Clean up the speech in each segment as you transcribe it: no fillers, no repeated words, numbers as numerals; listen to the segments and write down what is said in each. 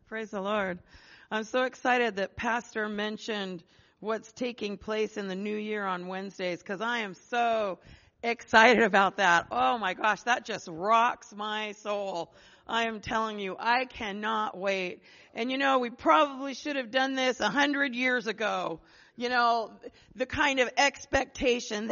Praise the Lord. I'm so excited that Pastor mentioned what's taking place in the new year on Wednesdays, because I am so excited about that. Oh my gosh, that just rocks my soul. I am telling you, I cannot wait. And you know, we probably should have done this 100 years ago. You know, the kind of expectation,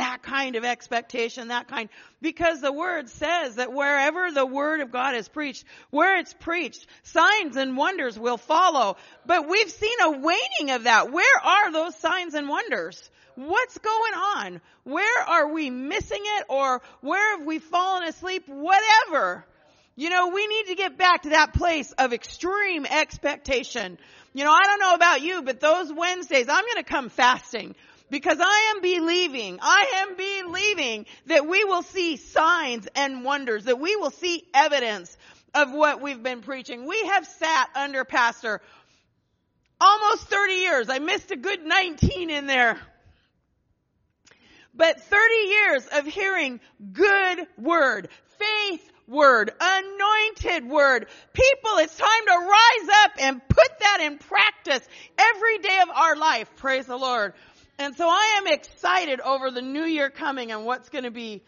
because the word says that wherever the word of God is preached, where it's preached, signs and wonders will follow. But we've seen a waning of that. Where are those signs and wonders? What's going on? Where are we missing it, or where have we fallen asleep? Whatever. You know, we need to get back to that place of extreme expectation. You know, I don't know about you, but those Wednesdays, I'm going to come fasting because I am believing that we will see signs and wonders, that we will see evidence of what we've been preaching. We have sat under Pastor almost 30 years. I missed a good 19 in there. But 30 years of hearing good word, faith word, anointed word. People, it's time to rise up and put that in practice every day of our life. Praise the Lord. And so I am excited over the new year coming and what's going to be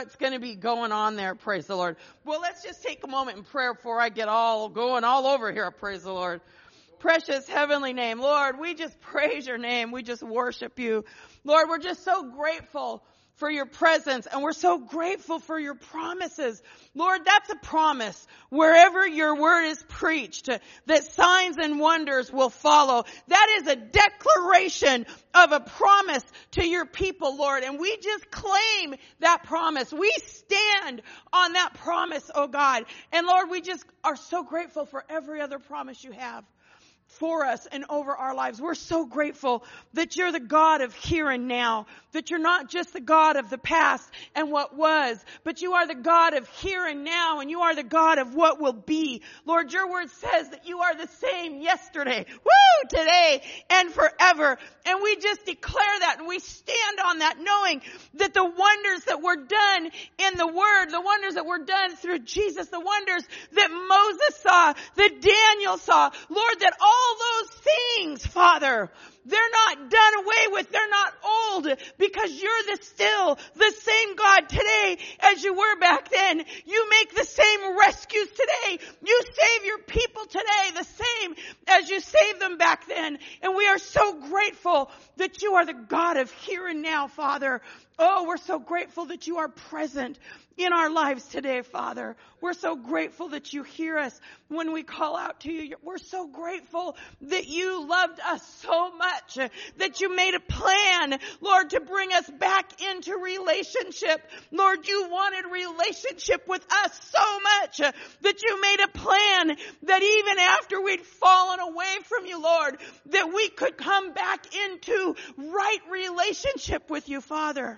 going on there. Praise the Lord. Well, let's just take a moment in prayer before I get all going all over here. Praise the Lord. Precious heavenly name. Lord, we just praise your name. We just worship you. Lord, we're just so grateful for your presence, and we're so grateful for your promises. Lord, that's a promise. Wherever your word is preached, that signs and wonders will follow. That is a declaration of a promise to your people, Lord, and we just claim that promise. We stand on that promise, oh God. And Lord, we just are so grateful for every other promise you have for us and over our lives. We're so grateful that you're the God of here and now, that you're not just the God of the past and what was, but you are the God of here and now, and you are the God of what will be. Lord, your word says that you are the same yesterday, today, and forever. And we just declare that, and we stand on that, knowing that the wonders that were done in the word, the wonders that were done through Jesus, the wonders that Moses saw, that Daniel saw, Lord, that all those things, Father, they're not done away with. They're not old, because you're still the same God today as you were back then. You make the same rescues today. You save your people today the same as you saved them back then. And we are so grateful that you are the God of here and now, Father. Oh, we're so grateful that you are present in our lives today, Father. We're so grateful that you hear us when we call out to you. We're so grateful that you loved us so much, that you made a plan, Lord, to bring us back into relationship. Lord, you wanted relationship with us so much that you made a plan that even after we'd fallen away from you, Lord, that we could come back into right relationship with you, Father.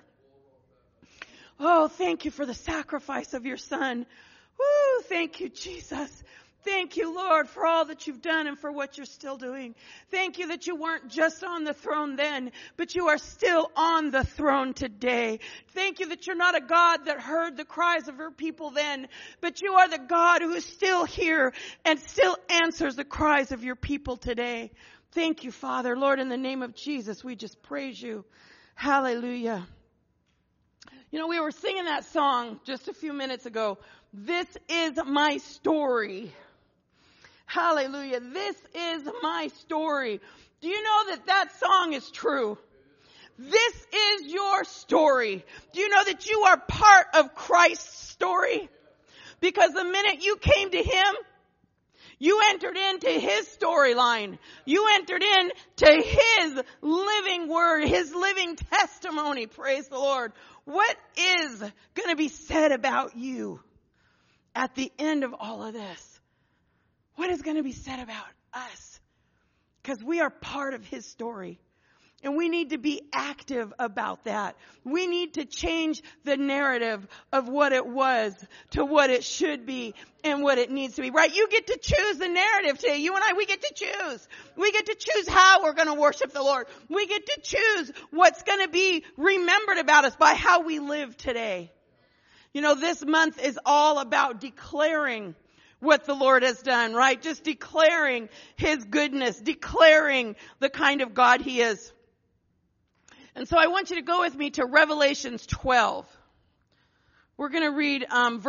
Oh, thank you for the sacrifice of your Son. Woo, thank you, Jesus. Thank you, Lord, for all that you've done and for what you're still doing. Thank you that you weren't just on the throne then, but you are still on the throne today. Thank you that you're not a God that heard the cries of your people then, but you are the God who is still here and still answers the cries of your people today. Thank you, Father. Lord, in the name of Jesus, we just praise you. Hallelujah. You know, we were singing that song just a few minutes ago. This is my story. Hallelujah. This is my story. Do you know that song is true? This is your story. Do you know that you are part of Christ's story? Because the minute you came to him, you entered into his storyline. You entered into his living word, his living testimony. Praise the Lord. What is going to be said about you at the end of all of this? What is going to be said about us? Because we are part of his story. And we need to be active about that. We need to change the narrative of what it was to what it should be and what it needs to be. Right? You get to choose the narrative today. You and I, we get to choose. We get to choose how we're going to worship the Lord. We get to choose what's going to be remembered about us by how we live today. You know, this month is all about declaring what the Lord has done, right? Just declaring His goodness, declaring the kind of God He is. And so I want you to go with me to Revelations 12. We're going to read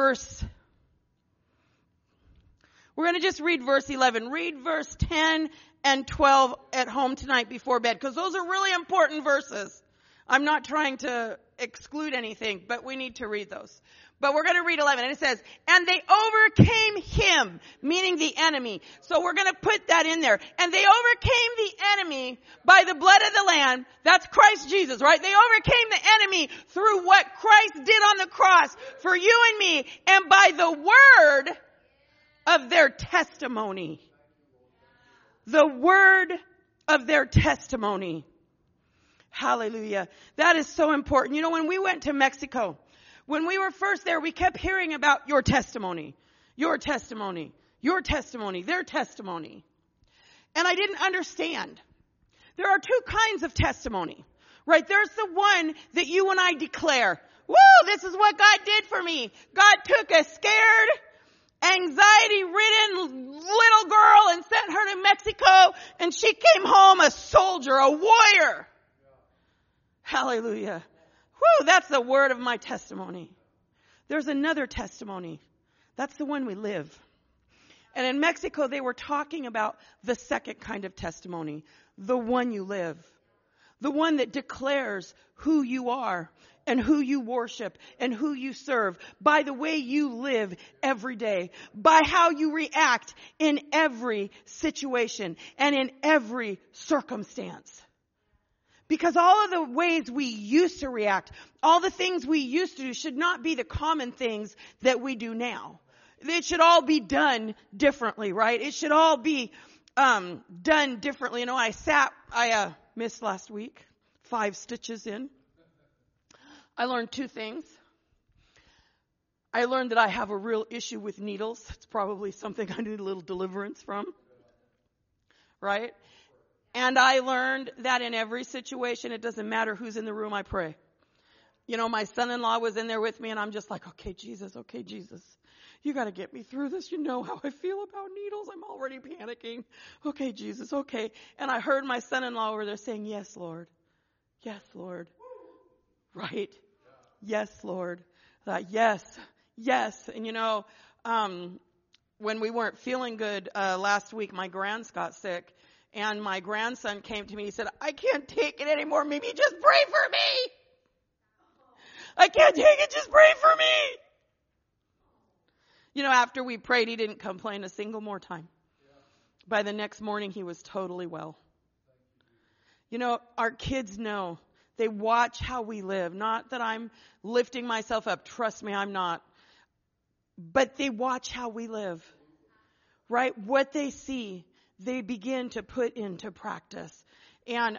we're going to just read verse 11. Read verse 10 and 12 at home tonight before bed, because those are really important verses. I'm not trying to exclude anything, but we need to read those. But we're going to read 11, and it says, and they overcame him, meaning the enemy. So we're going to put that in there. And they overcame the enemy by the blood of the Lamb. That's Christ Jesus, right? They overcame the enemy through what Christ did on the cross for you and me, and by the word of their testimony. The word of their testimony. Hallelujah. That is so important. You know, when we went to Mexico, when we were first there, we kept hearing about your testimony, your testimony, your testimony, their testimony. And I didn't understand. There are two kinds of testimony, right? There's the one that you and I declare. Woo, this is what God did for me. God took a scared, anxiety-ridden little girl and sent her to Mexico, and she came home a soldier, a warrior. Hallelujah. Whew, that's the word of my testimony. There's another testimony. That's the one we live. And in Mexico, they were talking about the second kind of testimony, the one you live, the one that declares who you are and who you worship and who you serve by the way you live every day, by how you react in every situation and in every circumstance. Because all of the ways we used to react, all the things we used to do should not be the common things that we do now. It should all be done differently, right? It should all be done differently. You know, I missed last week, 5 stitches in. I learned 2 things. I learned that I have a real issue with needles. It's probably something I need a little deliverance from, right? And I learned that in every situation, it doesn't matter who's in the room, I pray. You know, my son-in-law was in there with me, and I'm just like, okay, Jesus, you got to get me through this. You know how I feel about needles. I'm already panicking. Okay, Jesus, okay. And I heard my son-in-law over there saying, yes, Lord. Yes, Lord. Right? Yes, Lord. Yes. And you know, when we weren't feeling good last week, my grands got sick. And my grandson came to me. He said, I can't take it anymore. Maybe just pray for me. I can't take it. Just pray for me. You know, after we prayed, he didn't complain a single more time. By the next morning, he was totally well. You know, our kids know. They watch how we live. Not that I'm lifting myself up. Trust me, I'm not. But they watch how we live. Right? What they see, they begin to put into practice. And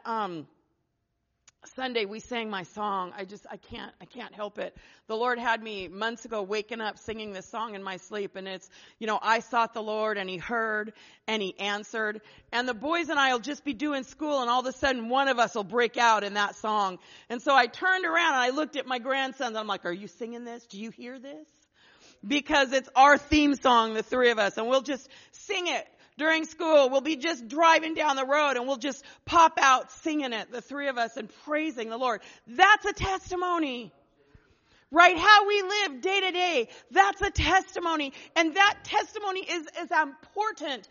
Sunday we sang my song. I can't help it. The Lord had me months ago waking up singing this song in my sleep, and it's, you know, I sought the Lord and He heard and He answered. And the boys and I will just be doing school, and all of a sudden one of us will break out in that song. And so I turned around and I looked at my grandsons and I'm like, are you singing this? Do you hear this? Because it's our theme song, the 3 of us, and we'll just sing it. During school, we'll be just driving down the road and we'll just pop out singing it, the 3 of us, and praising the Lord. That's a testimony. Right? How we live day to day, that's a testimony. And that testimony is as important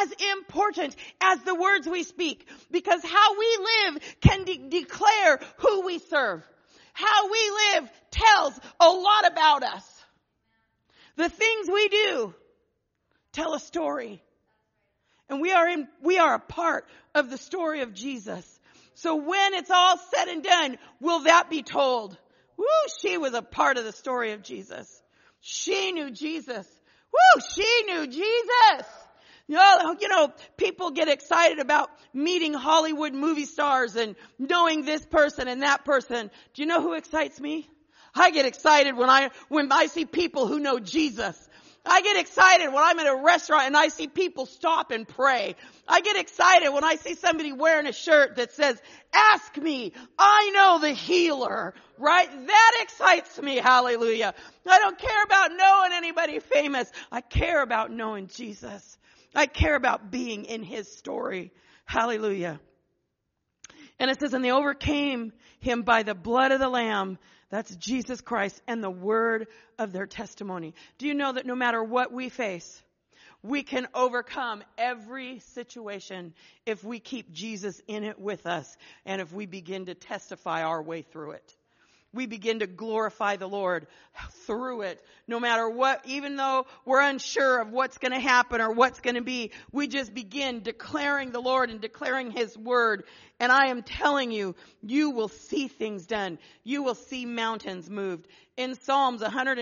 as the words we speak. Because how we live can declare who we serve. How we live tells a lot about us. The things we do tell a story. And we are a part of the story of Jesus. So when it's all said and done, will that be told? Woo, she was a part of the story of Jesus. She knew Jesus. Woo, she knew Jesus. You know, people get excited about meeting Hollywood movie stars and knowing this person and that person. Do you know who excites me? I get excited when I see people who know Jesus. I get excited when I'm at a restaurant and I see people stop and pray. I get excited when I see somebody wearing a shirt that says, ask me, I know the healer, right? That excites me, hallelujah. I don't care about knowing anybody famous. I care about knowing Jesus. I care about being in his story, hallelujah. And it says, and they overcame him by the blood of the Lamb. That's Jesus Christ and the word of their testimony. Do you know that no matter what we face, we can overcome every situation if we keep Jesus in it with us and if we begin to testify our way through it. We begin to glorify the Lord through it. No matter what, even though we're unsure of what's going to happen or what's going to be, we just begin declaring the Lord and declaring his word. And I am telling you, you will see things done. You will see mountains moved. In Psalms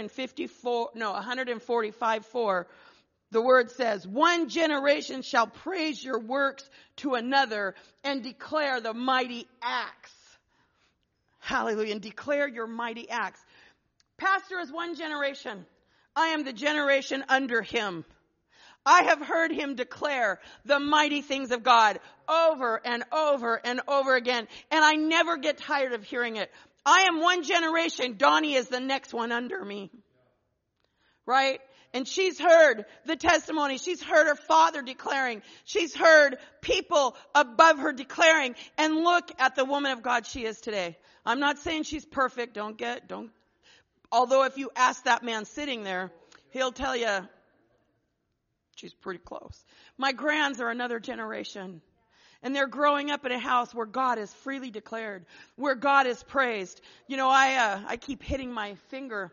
145:4, the word says, one generation shall praise your works to another and declare the mighty acts. Hallelujah. And declare your mighty acts. Pastor is one generation. I am the generation under him. I have heard him declare the mighty things of God over and over and over again. And I never get tired of hearing it. I am one generation. Donnie is the next one under me. Right? And she's heard the testimony. She's heard her father declaring. She's heard people above her declaring. And look at the woman of God she is today. I'm not saying she's perfect. Although if you ask that man sitting there, he'll tell you she's pretty close. My grands are another generation. And they're growing up in a house where God is freely declared, where God is praised. You know, I keep hitting my finger.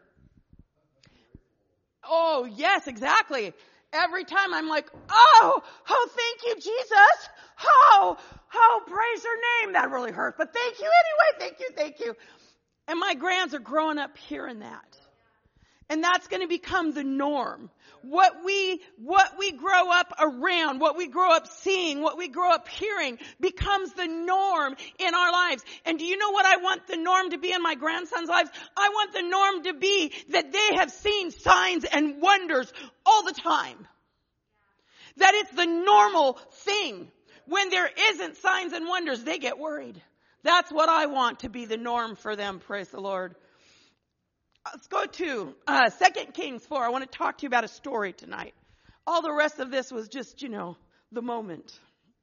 Oh, yes, exactly. Every time I'm like, oh, thank you, Jesus. Oh, praise your name. That really hurt. But thank you anyway. Thank you. And my grands are growing up hearing that. And that's going to become the norm. What we grow up around, what we grow up seeing, what we grow up hearing becomes the norm in our lives. And do you know what I want the norm to be in my grandsons' lives? I want the norm to be that they have seen signs and wonders all the time. That it's the normal thing. When there isn't signs and wonders, they get worried. That's what I want to be the norm for them. Praise the Lord. Let's go to 2 Kings 4. I want to talk to you about a story tonight. All the rest of this was just, the moment.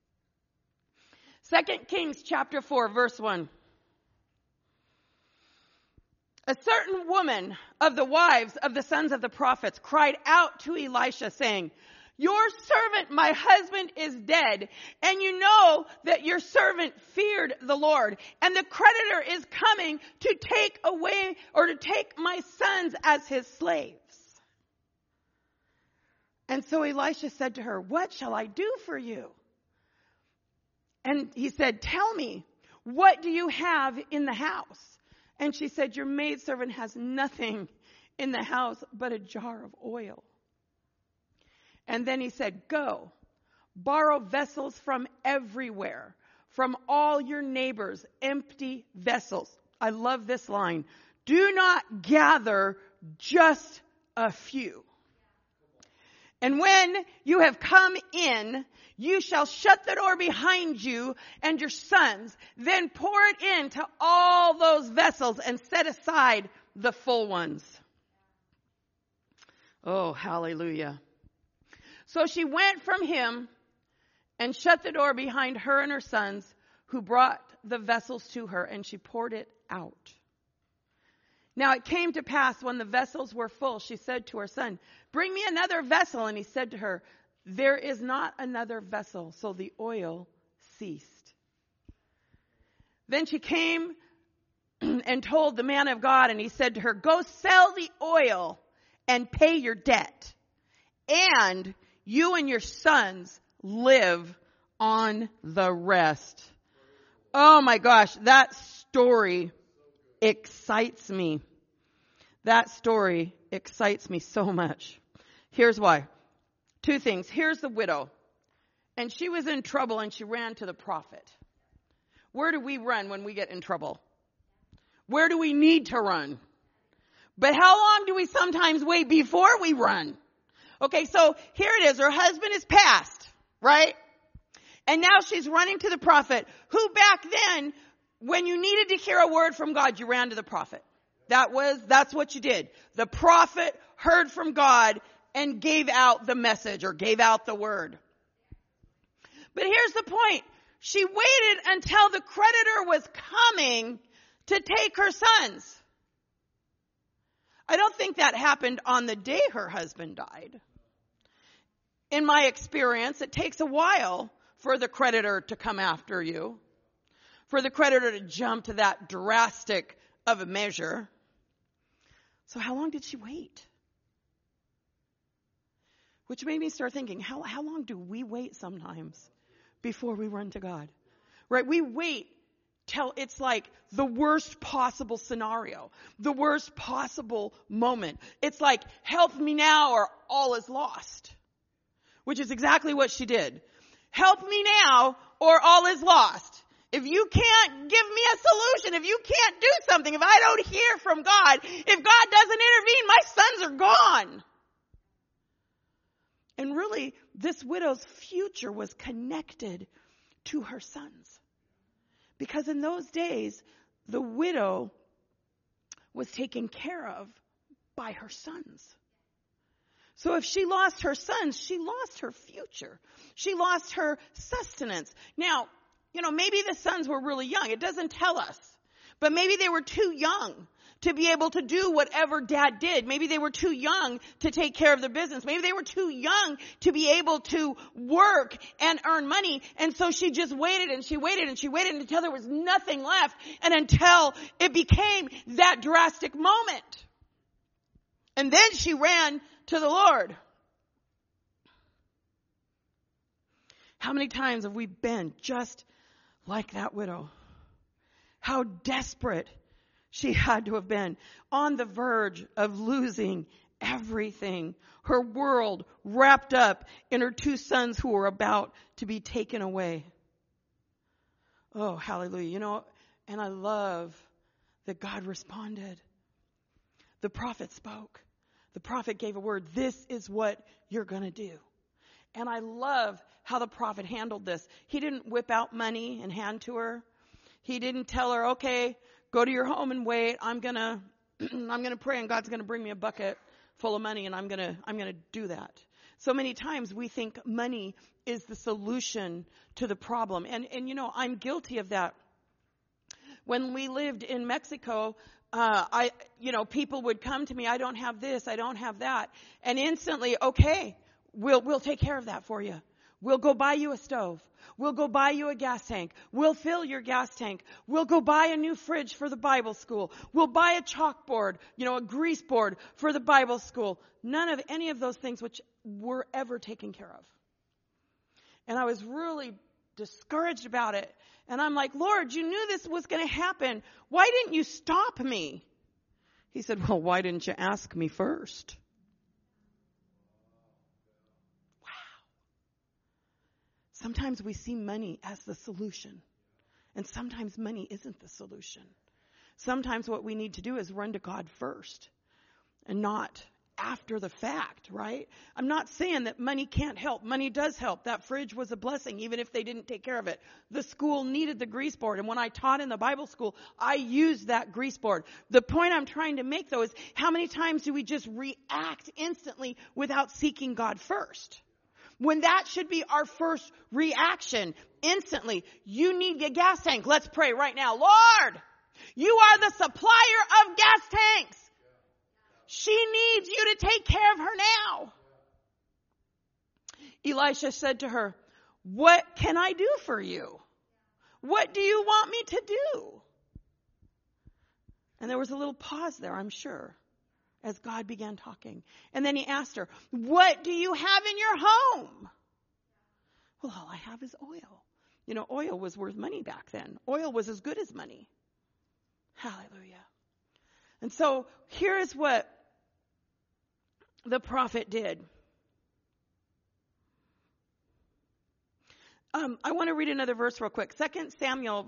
2 Kings chapter 4, verse 1. A certain woman of the wives of the sons of the prophets cried out to Elisha, saying, your servant, my husband, is dead, and you know that your servant feared the Lord, and the creditor is coming to take away or to take my sons as his slaves. And so Elisha said to her, what shall I do for you? And he said, tell me, what do you have in the house? And she said, your maidservant has nothing in the house but a jar of oil. And then he said, go, borrow vessels from everywhere, from all your neighbors, empty vessels. I love this line. Do not gather just a few. And when you have come in, you shall shut the door behind you and your sons. Then pour it into all those vessels and set aside the full ones. Oh, hallelujah. So she went from him and shut the door behind her and her sons, who brought the vessels to her, and she poured it out. Now it came to pass when the vessels were full, she said to her son, bring me another vessel. And he said to her, there is not another vessel. So the oil ceased. Then she came and told the man of God, and he said to her, go sell the oil and pay your debt. And you and your sons live on the rest. Oh my gosh, that story excites me. That story excites me so much. Here's why. 2 things. Here's the widow. And she was in trouble and she ran to the prophet. Where do we run when we get in trouble? Where do we need to run? But how long do we sometimes wait before we run? Okay, so here it is. Her husband is passed, right? And now she's running to the prophet, who back then, when you needed to hear a word from God, you ran to the prophet. That's what you did. The prophet heard from God and gave out the message or gave out the word. But here's the point. She waited until the creditor was coming to take her sons. I don't think that happened on the day her husband died. In my experience, it takes a while for the creditor to come after you, for the creditor to jump to that drastic of a measure. So how long did she wait? Which made me start thinking, how long do we wait sometimes before we run to God? Right? We wait till it's like the worst possible scenario, the worst possible moment. It's like, help me now or all is lost. Which is exactly what she did. Help me now or all is lost. If you can't give me a solution, if you can't do something, if I don't hear from God, if God doesn't intervene, my sons are gone. And really, this widow's future was connected to her sons. Because in those days, the widow was taken care of by her sons. So if she lost her sons, she lost her future. She lost her sustenance. Now, maybe the sons were really young. It doesn't tell us. But maybe they were too young to be able to do whatever dad did. Maybe they were too young to take care of the business. Maybe they were too young to be able to work and earn money. And so she just waited and she waited and she waited until there was nothing left and until it became that drastic moment. And then she ran to the Lord. How many times have we been just like that widow? How desperate she had to have been, on the verge of losing everything. Her world wrapped up in her two sons who were about to be taken away. Oh, hallelujah. And I love that God responded. The prophet spoke. The prophet gave a word. This is what you're going to do. And I love how the prophet handled this. He didn't whip out money and hand to her. He didn't tell her, okay, go to your home and wait. I'm going to pray and God's going to bring me a bucket full of money and I'm going to do that. So many times we think money is the solution to the problem. And I'm guilty of that. When we lived in Mexico, people would come to me, I don't have this, I don't have that. And instantly, okay, we'll take care of that for you. We'll go buy you a stove. We'll go buy you a gas tank. We'll fill your gas tank. We'll go buy a new fridge for the Bible school. We'll buy a chalkboard, a grease board for the Bible school. None of any of those things which were ever taken care of. And I was really discouraged about it. And I'm like, Lord, you knew this was going to happen. Why didn't you stop me? He said, well, why didn't you ask me first? Sometimes we see money as the solution. And sometimes money isn't the solution. Sometimes what we need to do is run to God first and not after the fact, right? I'm not saying that money can't help. Money does help. That fridge was a blessing, even if they didn't take care of it. The school needed the grease board. And when I taught in the Bible school, I used that grease board. The point I'm trying to make, though, is how many times do we just react instantly without seeking God first? When that should be our first reaction, instantly. You need a gas tank. Let's pray right now. Lord, you are the supplier of gas tanks. She needs you to take care of her now. Elisha said to her, what can I do for you? What do you want me to do? And there was a little pause there, I'm sure, as God began talking. And then he asked her, what do you have in your home? Well, all I have is oil. Oil was worth money back then. Oil was as good as money. Hallelujah. And so here is what the prophet did. I want to read another verse real quick. 2 Samuel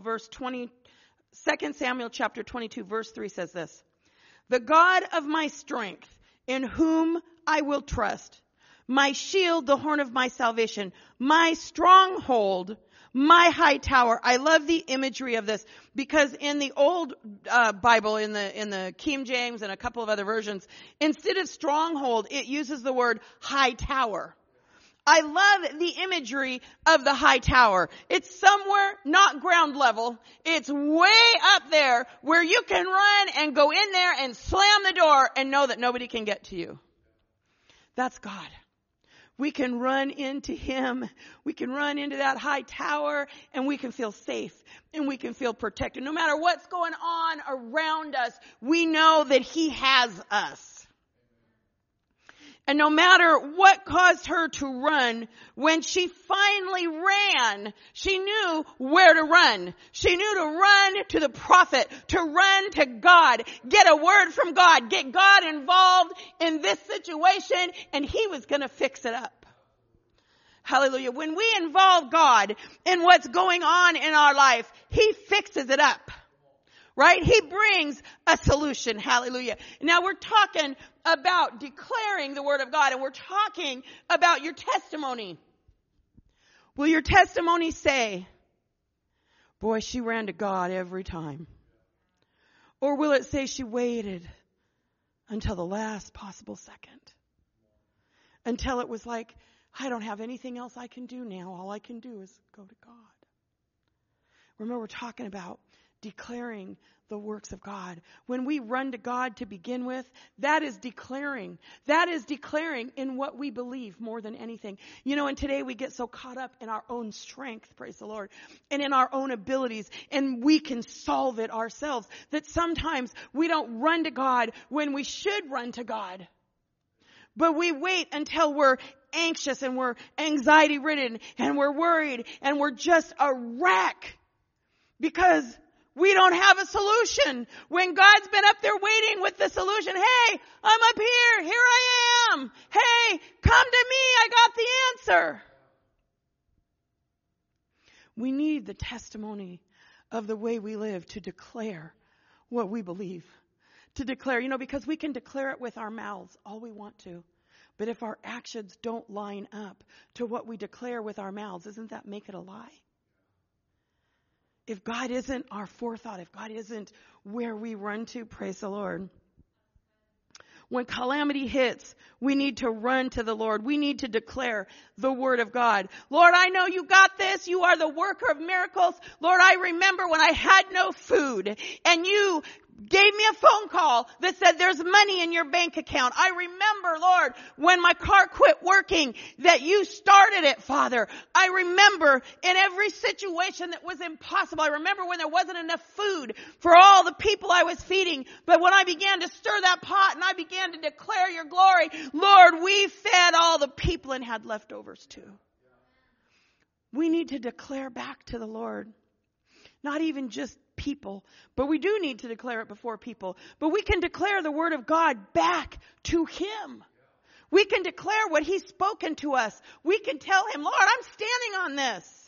chapter 22, verse 3 says this. The God of my strength, in whom I will trust, my shield, the horn of my salvation, my stronghold, my high tower. I love the imagery of this because in the old Bible, in the King James and a couple of other versions, instead of stronghold, it uses the word high tower. I love the imagery of the high tower. It's somewhere not ground level. It's way up there where you can run and go in there and slam the door and know that nobody can get to you. That's God. We can run into Him. We can run into that high tower and we can feel safe and we can feel protected. No matter what's going on around us, we know that He has us. And no matter what caused her to run, when she finally ran, she knew where to run. She knew to run to the prophet, to run to God, get a word from God, get God involved in this situation, and He was going to fix it up. Hallelujah. When we involve God in what's going on in our life, He fixes it up. Right? He brings a solution. Hallelujah. Now we're talking about declaring the word of God, and we're talking about your testimony. Will your testimony say, boy, she ran to God every time? Or will it say she waited until the last possible second? Until it was like, I don't have anything else I can do now. All I can do is go to God. Remember, we're talking about declaring the works of God. When we run to God to begin with, that is declaring. That is declaring in what we believe more than anything. You know, and today we get so caught up in our own strength, praise the Lord, and in our own abilities, and we can solve it ourselves, that sometimes we don't run to God when we should run to God. But we wait until we're anxious and we're anxiety ridden and we're worried and we're just a wreck because we don't have a solution. When God's been up there waiting with the solution, hey, I'm up here. Here I am. Hey, come to me. I got the answer. We need the testimony of the way we live to declare what we believe. To declare, because we can declare it with our mouths all we want to. But if our actions don't line up to what we declare with our mouths, doesn't that make it a lie? If God isn't our forethought, if God isn't where we run to, praise the Lord. When calamity hits, we need to run to the Lord. We need to declare the word of God. Lord, I know you got this. You are the worker of miracles. Lord, I remember when I had no food and you gave me a phone call that said there's money in your bank account. I remember, Lord, when my car quit working, that you started it, Father. I remember in every situation that was impossible. I remember when there wasn't enough food for all the people I was feeding. But when I began to stir that pot and I began to declare your glory, Lord, we fed all the people and had leftovers too. We need to declare back to the Lord. Not even just people, but we do need to declare it before people. But we can declare the word of God back to Him. We can declare what He's spoken to us. We can tell Him, Lord, I'm standing on this.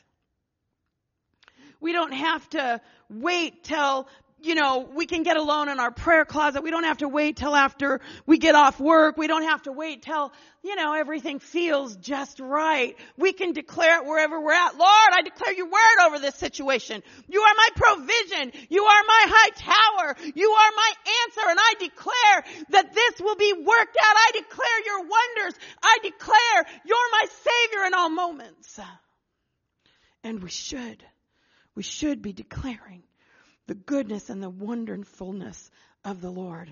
We don't have to wait till, we can get alone in our prayer closet. We don't have to wait till after we get off work. We don't have to wait till, everything feels just right. We can declare it wherever we're at. Lord, I declare your word over this situation. You are my provision. You are my high tower. You are my answer. And I declare that this will be worked out. I declare your wonders. I declare you're my Savior in all moments. And we should be declaring the goodness and the wonderfulness of the Lord.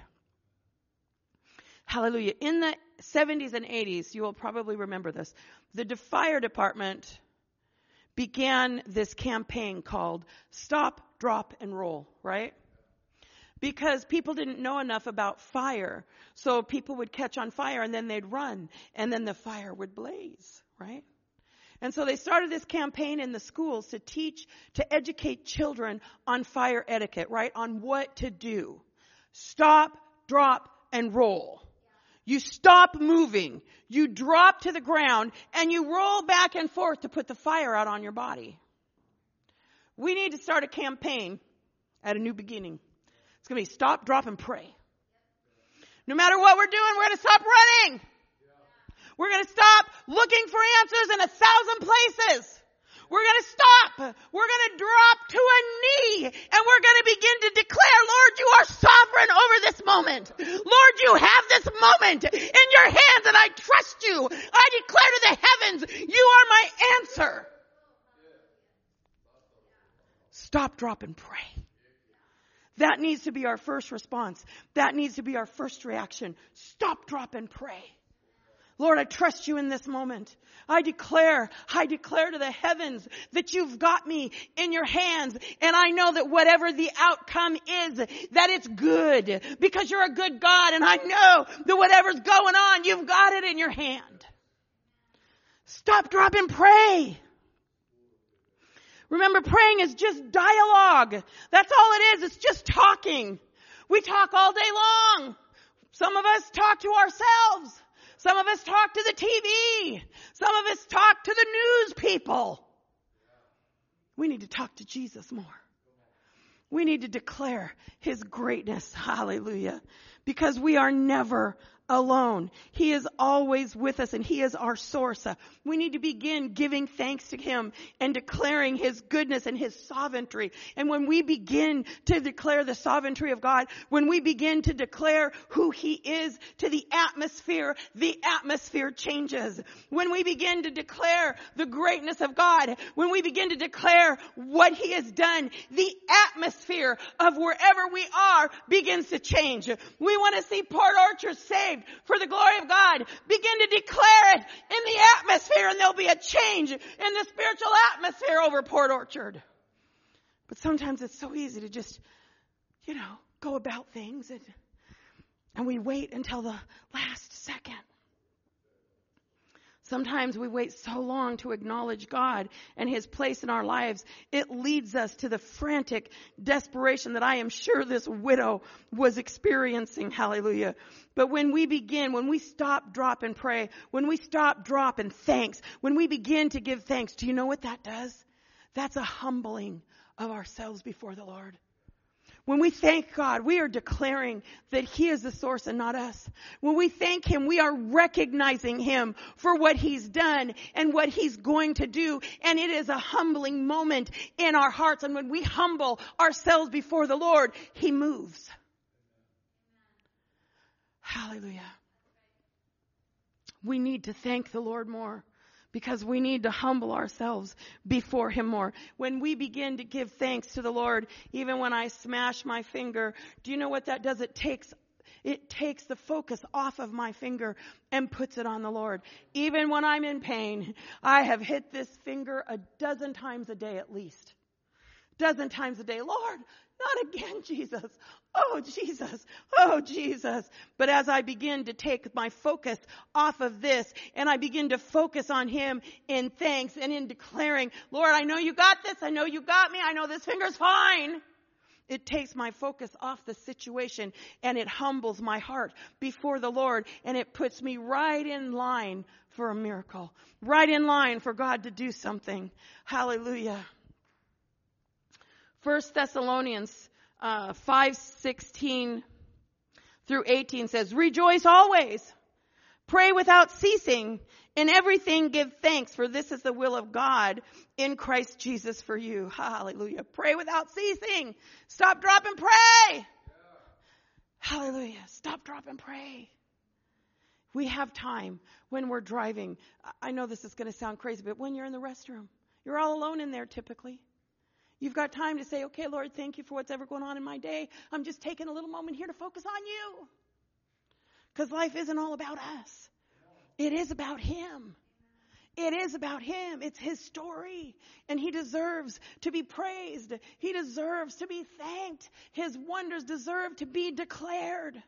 Hallelujah. In the 70s and 80s, you will probably remember this, the fire department began this campaign called Stop, Drop, and Roll, right? Because people didn't know enough about fire. So people would catch on fire and then they'd run and then the fire would blaze, right? And so they started this campaign in the schools to educate children on fire etiquette, right? On what to do. Stop, drop, and roll. You stop moving. You drop to the ground and you roll back and forth to put the fire out on your body. We need to start a campaign at a new beginning. It's going to be stop, drop, and pray. No matter what we're doing, we're going to stop running. We're going to stop looking for answers in 1,000 places. We're going to stop. We're going to drop to a knee and we're going to begin to declare, Lord, you are sovereign over this moment. Lord, you have this moment in your hands and I trust you. I declare to the heavens, you are my answer. Stop, drop, and pray. That needs to be our first response. That needs to be our first reaction. Stop, drop, and pray. Lord, I trust you in this moment. I declare to the heavens that you've got me in your hands. And I know that whatever the outcome is, that it's good because you're a good God. And I know that whatever's going on, you've got it in your hand. Stop, drop, and pray. Remember, praying is just dialogue. That's all it is. It's just talking. We talk all day long. Some of us talk to ourselves. Some of us talk to the TV. Some of us talk to the news people. We need to talk to Jesus more. We need to declare his greatness. Hallelujah. Because we are never alone. He is always with us and he is our source. We need to begin giving thanks to him and declaring his goodness and his sovereignty. And when we begin to declare the sovereignty of God, when we begin to declare who he is to the atmosphere changes. When we begin to declare the greatness of God, when we begin to declare what he has done, the atmosphere of wherever we are begins to change. We want to see Port Orchard saved for the glory of God. Begin to declare it in the atmosphere and there'll be a change in the spiritual atmosphere over Port Orchard. But sometimes it's so easy to just, go about things and we wait until the last second. Sometimes we wait so long to acknowledge God and his place in our lives. It leads us to the frantic desperation that I am sure this widow was experiencing. Hallelujah. But when we stop, drop, and pray, when we stop, drop, and thanks, when we begin to give thanks, do you know what that does? That's a humbling of ourselves before the Lord. When we thank God, we are declaring that he is the source and not us. When we thank him, we are recognizing him for what he's done and what he's going to do. And it is a humbling moment in our hearts. And when we humble ourselves before the Lord, he moves. Hallelujah. We need to thank the Lord more. Because we need to humble ourselves before him more. When we begin to give thanks to the Lord, even when I smash my finger, do you know what that does? It takes the focus off of my finger and puts it on the Lord. Even when I'm in pain, I have hit this finger 12 times a day at least. 12 times a day. Lord, not again, Jesus. Oh, Jesus. Oh, Jesus. But as I begin to take my focus off of this and I begin to focus on him in thanks and in declaring, Lord, I know you got this. I know you got me. I know this finger's fine. It takes my focus off the situation and it humbles my heart before the Lord and it puts me right in line for a miracle. Right in line for God to do something. Hallelujah. 1 Thessalonians 5:16 through 18 says, rejoice always, pray without ceasing, in everything give thanks, for this is the will of God in Christ Jesus for you. Hallelujah. Pray without ceasing. Stop, drop, and pray. Yeah. Hallelujah. Stop, drop, and pray. We have time when we're driving. I know this is going to sound crazy, but when you're in the restroom, you're all alone in there typically. You've got time to say, okay, Lord, thank you for what's ever going on in my day. I'm just taking a little moment here to focus on you. Because life isn't all about us. It is about him. It is about him. It's his story. And he deserves to be praised. He deserves to be thanked. His wonders deserve to be declared.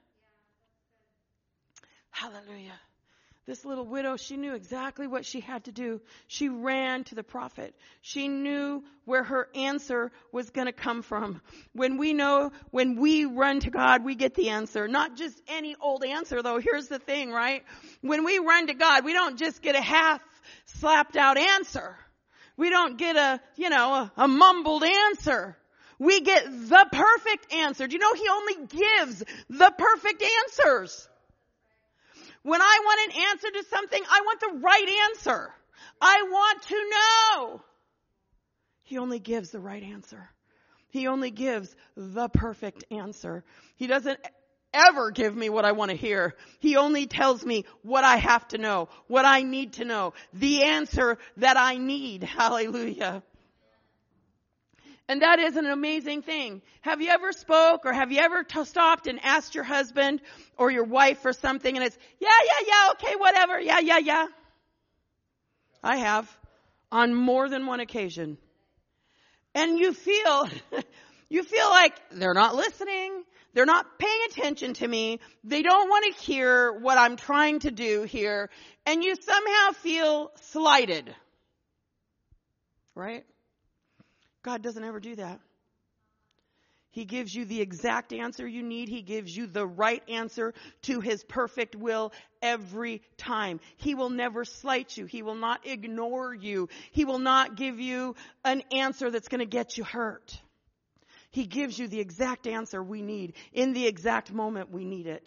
Hallelujah. This little widow, she knew exactly what she had to do. She ran to the prophet. She knew where her answer was going to come from. When we run to God, we get the answer. Not just any old answer, though. Here's the thing, right? When we run to God, we don't just get a half slapped out answer. We don't get a mumbled answer. We get the perfect answer. Do you know he only gives the perfect answers? When I want an answer to something, I want the right answer. I want to know. He only gives the right answer. He only gives the perfect answer. He doesn't ever give me what I want to hear. He only tells me what I have to know, what I need to know, the answer that I need. Hallelujah. And that is an amazing thing. Have you ever spoke or have you ever stopped and asked your husband or your wife for something and it's, yeah, okay, whatever, yeah. I have on more than one occasion. And you feel like they're not listening. They're not paying attention to me. They don't want to hear what I'm trying to do here. And you somehow feel slighted. Right? God doesn't ever do that. He gives you the exact answer you need. He gives you the right answer to His perfect will every time. He will never slight you. He will not ignore you. He will not give you an answer that's going to get you hurt. He gives you the exact answer we need in the exact moment we need it.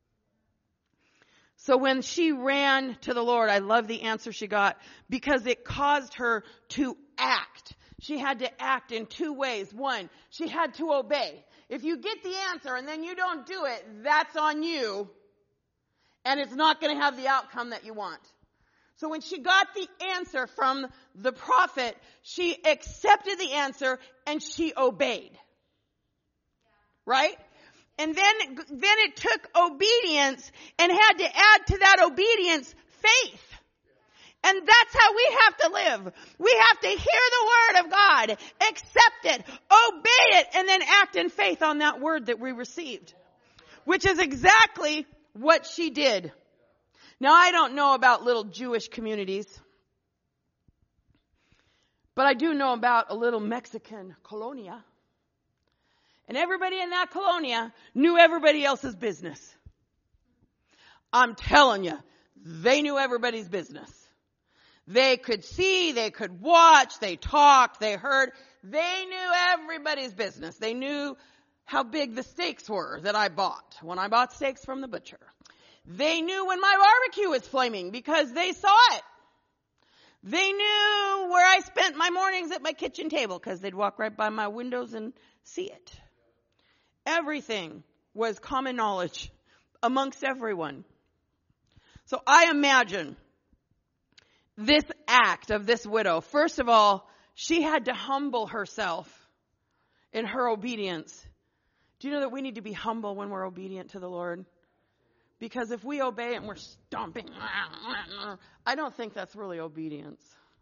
So when she ran to the Lord, I love the answer she got because it caused her to act. She had to act in two ways. One, she had to obey. If you get the answer and then you don't do it, that's on you. And it's not going to have the outcome that you want. So when she got the answer from the prophet, she accepted the answer and she obeyed. Right? And then it took obedience and had to add to that obedience faith. And that's how we have to live. We have to hear the word of God, accept it, obey it, and then act in faith on that word that we received. Which is exactly what she did. Now, I don't know about little Jewish communities, but I do know about a little Mexican colonia. And everybody in that colonia knew everybody else's business. I'm telling you, they knew everybody's business. They could see, they could watch, they talked, they heard. They knew everybody's business. They knew how big the steaks were that I bought when I bought steaks from the butcher. They knew when my barbecue was flaming because they saw it. They knew where I spent my mornings at my kitchen table because they'd walk right by my windows and see it. Everything was common knowledge amongst everyone. So I imagine this act of this widow, first of all, she had to humble herself in her obedience. Do you know that we need to be humble when we're obedient to the Lord? Because if we obey and we're stomping, I don't think that's really obedience.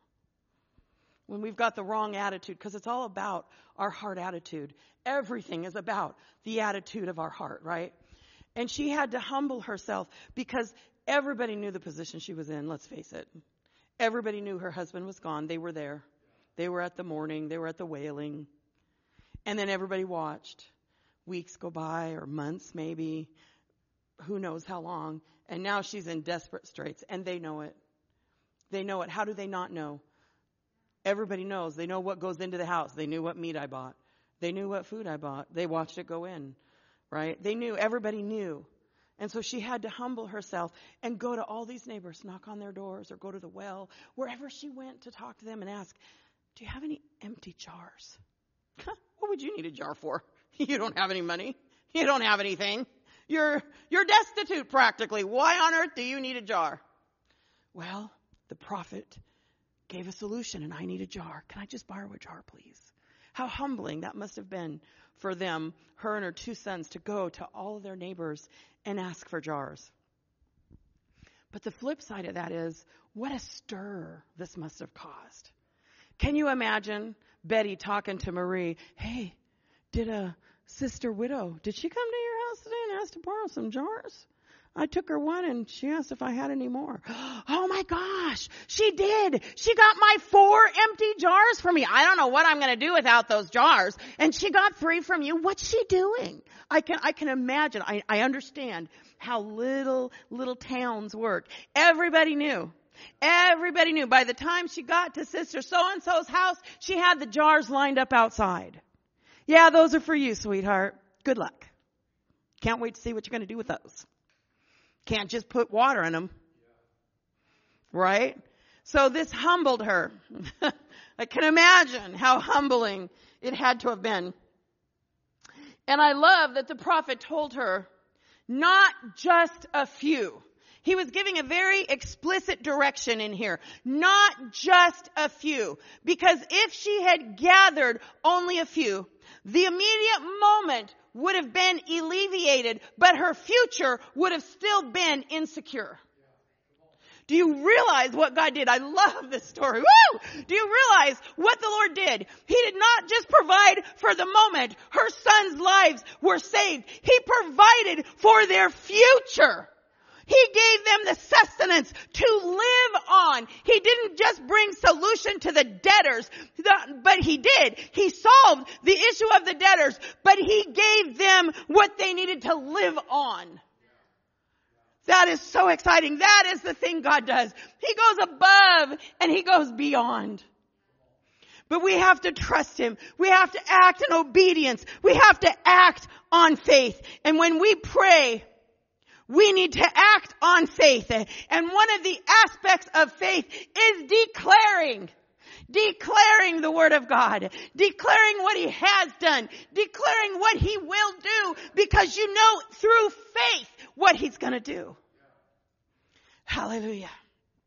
When we've got the wrong attitude, because it's all about our heart attitude. Everything is about the attitude of our heart, right? And she had to humble herself because everybody knew the position she was in, let's face it. Everybody knew her husband was gone. They were there. They were at the mourning. They were at the wailing. And then everybody watched. Weeks go by or months maybe. Who knows how long. And now she's in desperate straits. And they know it. They know it. How do they not know? Everybody knows. They know what goes into the house. They knew what meat I bought. They knew what food I bought. They watched it go in. Right? They knew. Everybody knew. And so she had to humble herself and go to all these neighbors, knock on their doors or go to the well, wherever she went to talk to them and ask, do you have any empty jars? What would you need a jar for? You don't have any money. You don't have anything. You're destitute practically. Why on earth do you need a jar? Well, the prophet gave a solution and I need a jar. Can I just borrow a jar, please? How humbling that must have been for them, her and her two sons, to go to all of their neighbors and ask for jars. But the flip side of that is, what a stir this must have caused. Can you imagine Betty talking to Marie, hey, did a sister widow, did she come to your house today and ask to borrow some jars? I took her one and she asked if I had any more. Oh my gosh, she did. She got my 4 empty jars for me. I don't know what I'm going to do without those jars. And she got 3 from you. What's she doing? I can imagine. I understand how little towns work. Everybody knew. Everybody knew. By the time she got to Sister So-and-so's house, she had the jars lined up outside. Yeah, those are for you, sweetheart. Good luck. Can't wait to see what you're going to do with those. Can't just put water in them. Right? So this humbled her. I can imagine how humbling it had to have been. And I love that the prophet told her, not just a few. He was giving a very explicit direction in here. Not just a few. Because if she had gathered only a few, the immediate moment would have been alleviated, but her future would have still been insecure. Do you realize what God did? I love this story. Woo! Do you realize what the Lord did? He did not just provide for the moment. Her sons' lives were saved. He provided for their future. He gave them the sustenance to live on. He didn't just bring solution to the debtors, but he did. He solved the issue of the debtors, but he gave them what they needed to live on. That is so exciting. That is the thing God does. He goes above and he goes beyond. But we have to trust him. We have to act in obedience. We have to act on faith. And when we pray, we need to act on faith. And one of the aspects of faith is declaring the word of God, declaring what he has done, declaring what he will do, because you know through faith what he's going to do. Hallelujah.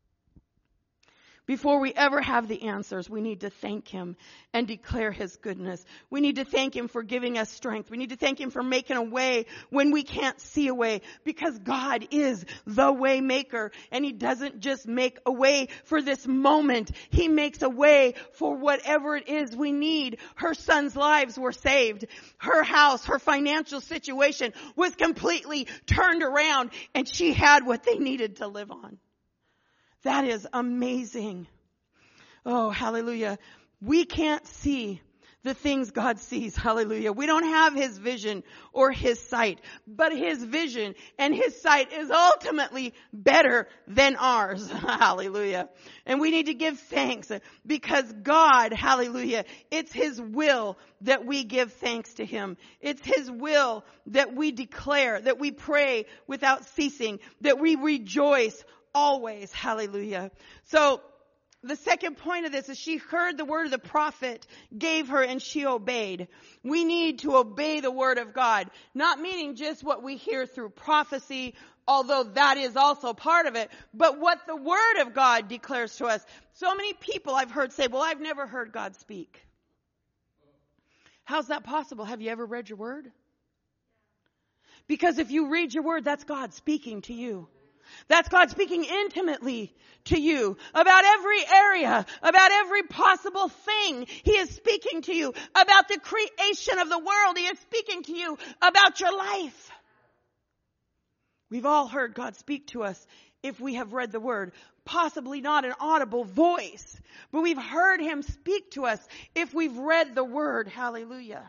Before we ever have the answers, we need to thank him and declare his goodness. We need to thank him for giving us strength. We need to thank him for making a way when we can't see a way, because God is the way maker, and he doesn't just make a way for this moment. He makes a way for whatever it is we need. Her sons' lives were saved. Her house, her financial situation was completely turned around, and she had what they needed to live on. That is amazing. Oh, hallelujah. We can't see the things God sees. Hallelujah. We don't have his vision or his sight, but his vision and his sight is ultimately better than ours. Hallelujah. And we need to give thanks because God, hallelujah, it's his will that we give thanks to him. It's his will that we declare, that we pray without ceasing, that we rejoice always. Hallelujah. So the second point of this is she heard the word of the prophet, gave her, and she obeyed. We need to obey the word of God, not meaning just what we hear through prophecy, although that is also part of it, but what the word of God declares to us. So many people I've heard say, well, I've never heard God speak. How's that possible? Have you ever read your word? Because if you read your word, that's God speaking to you. That's God speaking intimately to you about every area, about every possible thing. He is speaking to you about the creation of the world. He is speaking to you about your life. We've all heard God speak to us if we have read the word. Possibly not an audible voice, but we've heard him speak to us if we've read the word. Hallelujah.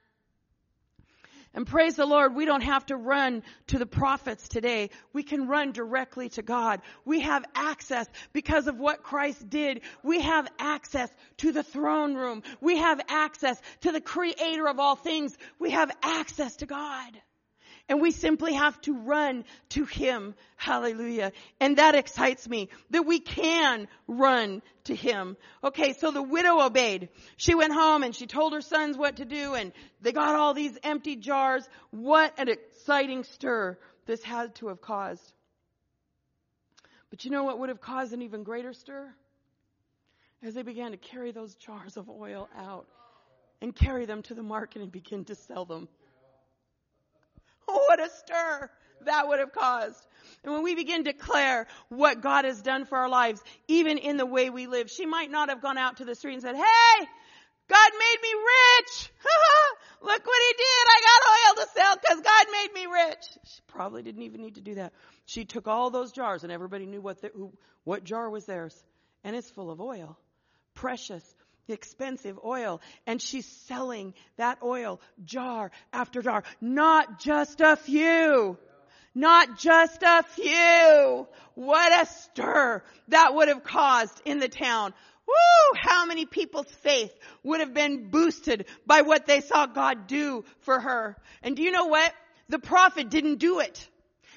And praise the Lord, we don't have to run to the prophets today. We can run directly to God. We have access because of what Christ did. We have access to the throne room. We have access to the creator of all things. We have access to God. And we simply have to run to him. Hallelujah. And that excites me, that we can run to him. Okay, so the widow obeyed. She went home and she told her sons what to do, and they got all these empty jars. What an exciting stir this had to have caused. But you know what would have caused an even greater stir? As they began to carry those jars of oil out and carry them to the market and begin to sell them. What a stir that would have caused. And when we begin to declare what God has done for our lives, even in the way we live, she might not have gone out to the street and said, hey, God made me rich. Look what he did. I got oil to sell because God made me rich. She probably didn't even need to do that. She took all those jars and everybody knew what jar was theirs. And it's full of oil. Precious, expensive oil, and she's selling that oil jar after jar. Not just a few. Not just a few. What a stir that would have caused in the town. Woo! How many people's faith would have been boosted by what they saw God do for her. And do you know what? The prophet didn't do it.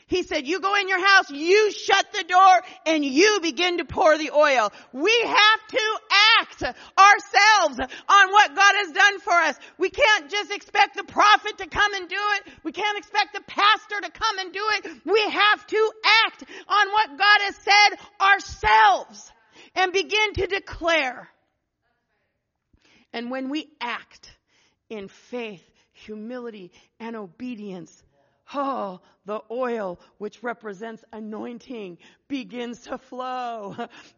He said, you go in your house, you shut the door, and you begin to pour the oil. We have to act ourselves on what God has done for us. We can't just expect the prophet to come and do it. We can't expect the pastor to come and do it. We have to act on what God has said ourselves and begin to declare. And when we act in faith, humility, and obedience, the oil, which represents anointing, begins to flow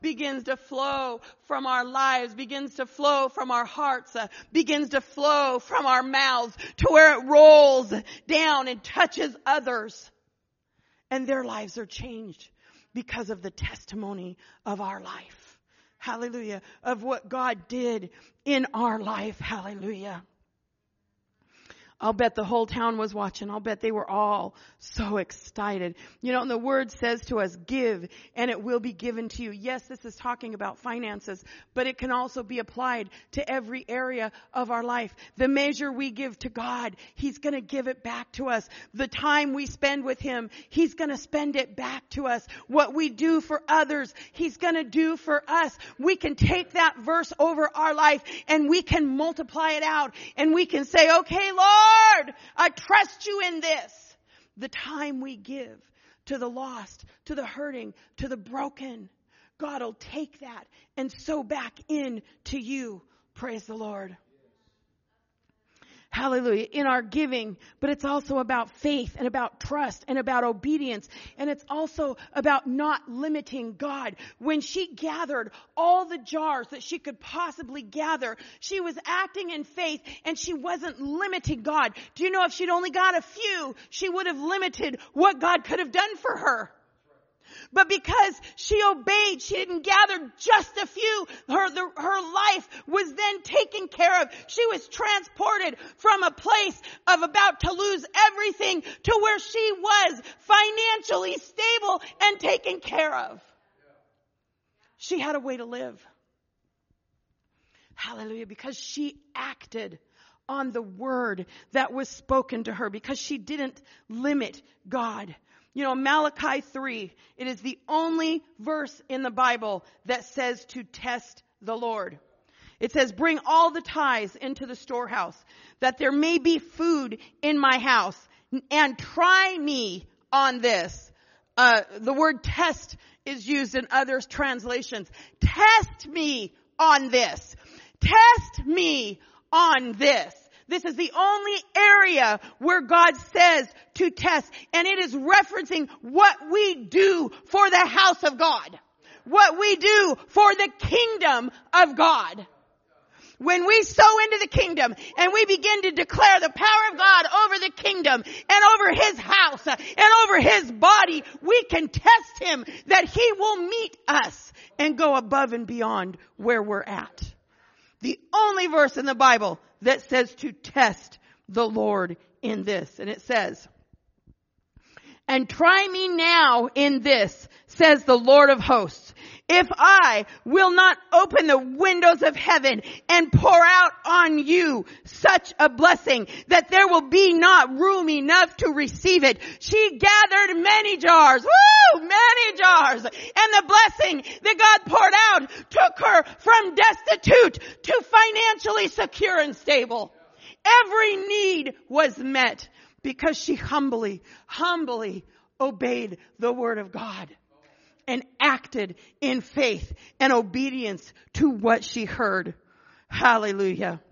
from our lives, begins to flow from our hearts, begins to flow from our mouths to where it rolls down and touches others. And their lives are changed because of the testimony of our life. Hallelujah. Of what God did in our life. Hallelujah. I'll bet the whole town was watching. I'll bet they were all so excited. You know, and the word says to us, give, and it will be given to you. Yes, this is talking about finances, but it can also be applied to every area of our life. The measure we give to God, He's going to give it back to us. The time we spend with Him, He's going to spend it back to us. What we do for others, He's going to do for us. We can take that verse over our life and we can multiply it out and we can say, okay, Lord, I trust you in this. The time we give to the lost, to the hurting, to the broken, God will take that and sow back in to you. Praise the Lord. Hallelujah. In our giving, but it's also about faith and about trust and about obedience. And it's also about not limiting God. When she gathered all the jars that she could possibly gather, she was acting in faith and she wasn't limiting God. Do you know if she'd only got a few, she would have limited what God could have done for her. But because she obeyed, she didn't gather just a few. Her life was then taken care of. She was transported from a place of about to lose everything to where she was financially stable and taken care of. She had a way to live. Hallelujah. Because she acted on the word that was spoken to her. Because she didn't limit God. You know, Malachi 3, it is the only verse in the Bible that says to test the Lord. It says, bring all the tithes into the storehouse, that there may be food in my house, and try me on this. The word test is used in other translations. Test me on this. Test me on this. This is the only area where God says to test. And it is referencing what we do for the house of God. What we do for the kingdom of God. When we sow into the kingdom and we begin to declare the power of God over the kingdom and over His house and over His body, we can test Him that He will meet us and go above and beyond where we're at. The only verse in the Bible that says to test the Lord in this. And it says, and try me now in this, says the Lord of hosts, if I will not open the windows of heaven and pour out on you such a blessing that there will be not room enough to receive it. She gathered many jars, many jars. And the blessing that God poured out took her from destitute to financially secure and stable. Every need was met because she humbly obeyed the word of God. And acted in faith and obedience to what she heard. Hallelujah.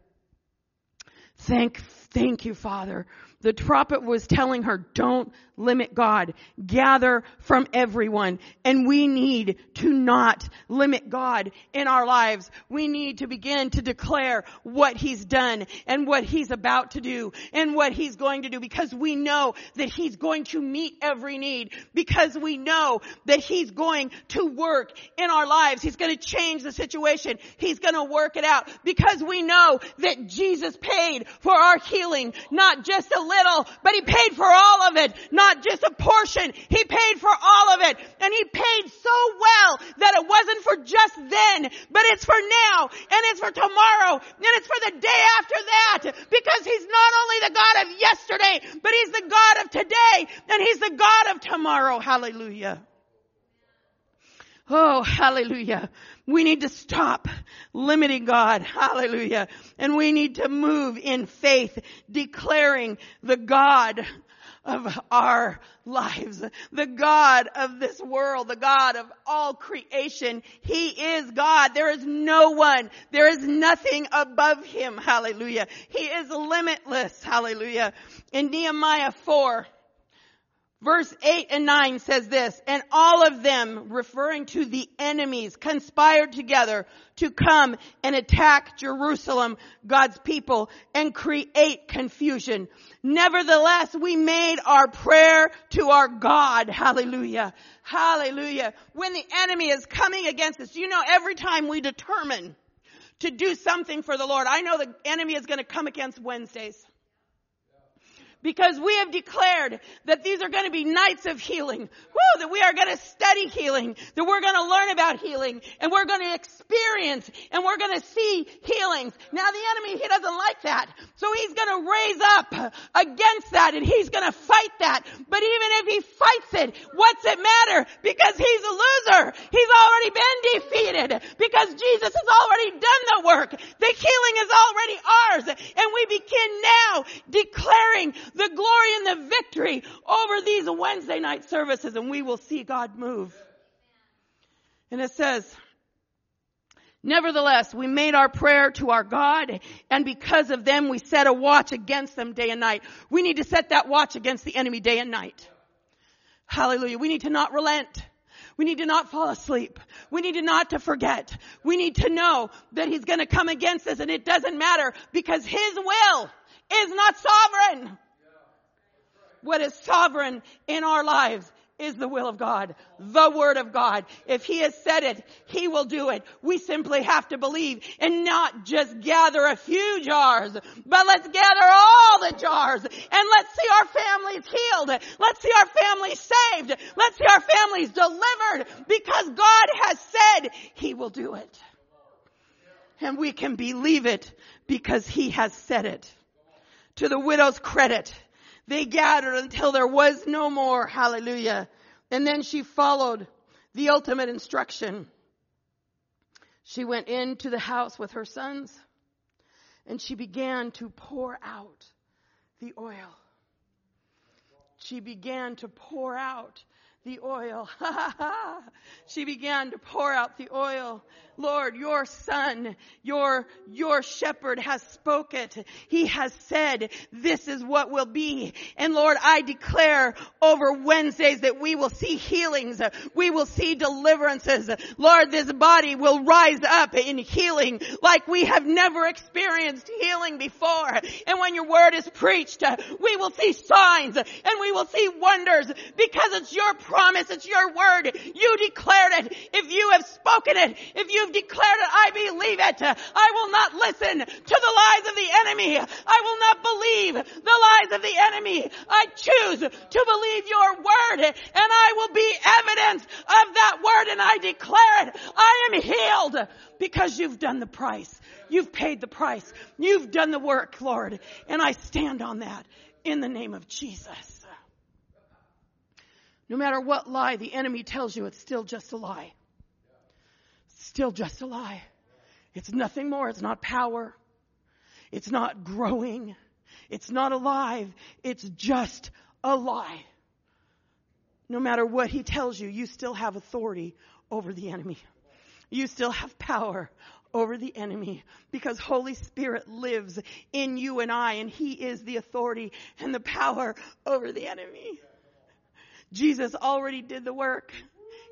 Thank you, Father. The prophet was telling her, don't limit God. Gather from everyone. And we need to not limit God in our lives. We need to begin to declare what He's done and what He's about to do and what He's going to do, because we know that He's going to meet every need, because we know that He's going to work in our lives. He's going to change the situation. He's going to work it out, because we know that Jesus paid for our healing, not just a little, but he paid for all of it, not just a portion. He paid for all of it. And he paid so well that it wasn't for just then, but it's for now, and it's for tomorrow, and it's for the day after that, because he's not only the God of yesterday, but he's the God of today, and he's the God of tomorrow. Hallelujah. Oh, hallelujah. We need to stop limiting God. Hallelujah. And we need to move in faith, declaring the God of our lives, the God of this world, the God of all creation. He is God. There is no one. There is nothing above him. Hallelujah. He is limitless. Hallelujah. In Nehemiah 4, verse 8 and 9 says this, and all of them, referring to the enemies, conspired together to come and attack Jerusalem, God's people, and create confusion. Nevertheless, we made our prayer to our God. Hallelujah. Hallelujah. When the enemy is coming against us, every time we determine to do something for the Lord, I know the enemy is going to come against Wednesdays. Because we have declared that these are going to be nights of healing. That we are going to study healing. That we're going to learn about healing. And we're going to experience. And we're going to see healings. Now the enemy, he doesn't like that. So he's going to raise up against that. And he's going to fight that. But even if he fights it, what's it matter? Because he's a loser. He's already been defeated. Because Jesus has already done the work. The healing is already ours. And we begin now declaring the glory and the victory over these Wednesday night services, and we will see God move. And it says, nevertheless, we made our prayer to our God, and because of them, we set a watch against them day and night. We need to set that watch against the enemy day and night. Hallelujah. We need to not relent. We need to not fall asleep. We need to not to forget. We need to know that he's going to come against us, and it doesn't matter because his will is not sovereign. What is sovereign in our lives is the will of God, the Word of God. If he has said it, he will do it. We simply have to believe and not just gather a few jars, but let's gather all the jars and let's see our families healed. Let's see our families saved. Let's see our families delivered because God has said he will do it. And we can believe it because he has said it. To the widow's credit, they gathered until there was no more. Hallelujah. And then she followed the ultimate instruction. She went into the house with her sons and she began to pour out the oil. She began to pour out the oil. She began to pour out the oil. Lord, your son, your shepherd has spoke it. He has said, this is what will be. And Lord, I declare over Wednesdays that we will see healings. We will see deliverances. Lord, this body will rise up in healing like we have never experienced healing before. And when your word is preached, we will see signs and we will see wonders because it's your promise. It's your word. You declared it. If you have spoken it, if you've declared it, I believe it. I will not listen to the lies of the enemy. I will not believe the lies of the enemy. I choose to believe your word and I will be evidence of that word and I declare it. I am healed because you've done the price. You've paid the price. You've done the work, Lord. And I stand on that in the name of Jesus. No matter what lie the enemy tells you, it's still just a lie. Still just a lie. It's nothing more. It's not power. It's not growing. It's not alive. It's just a lie. No matter what he tells you, you still have authority over the enemy. You still have power over the enemy because Holy Spirit lives in you and I, and he is the authority and the power over the enemy. Jesus already did the work.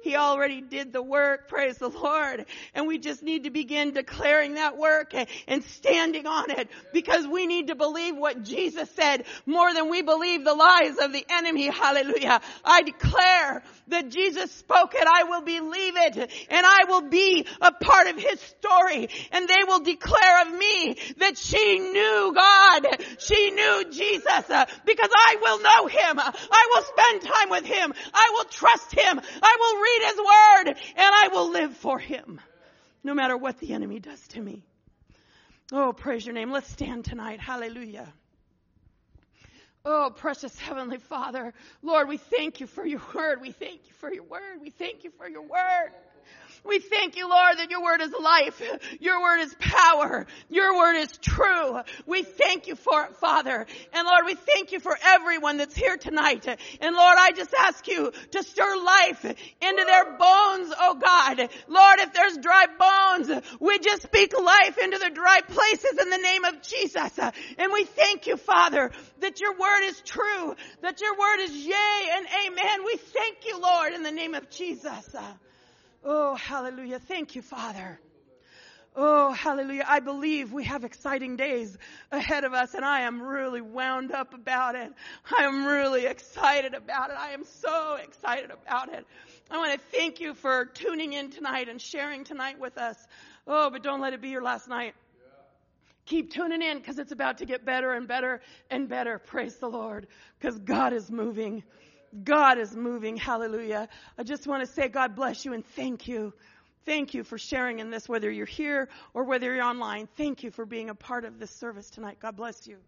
He already did the work. Praise the Lord. And we just need to begin declaring that work and standing on it, because we need to believe what Jesus said more than we believe the lies of the enemy. Hallelujah. I declare that Jesus spoke it. I will believe it, and I will be a part of his story. And they will declare of me that she knew God. She knew Jesus, because I will know him. I will spend time with him. I will trust him. I will read his word, and I will live for him, no matter what the enemy does to me. Oh, praise your name. Let's stand tonight. Hallelujah. Oh, precious Heavenly Father, Lord, we thank you for your word. We thank you for your word. We thank you for your word. We thank you, Lord, that your word is life. Your word is power. Your word is true. We thank you for it, Father. And Lord, we thank you for everyone that's here tonight. And Lord, I just ask you to stir life into their bones, oh God. Lord, if there's dry bones, we just speak life into the dry places in the name of Jesus. And we thank you, Father, that your word is true, that your word is yea and amen. We thank you, Lord, in the name of Jesus. Oh, hallelujah. Thank you, Father. Oh, hallelujah. I believe we have exciting days ahead of us, and I am really wound up about it. I am really excited about it. I am so excited about it. I want to thank you for tuning in tonight and sharing tonight with us. Oh, but don't let it be your last night. Keep tuning in, because it's about to get better and better and better. Praise the Lord, because God is moving. God is moving. Hallelujah. I just want to say God bless you and thank you. Thank you for sharing in this, whether you're here or whether you're online. Thank you for being a part of this service tonight. God bless you.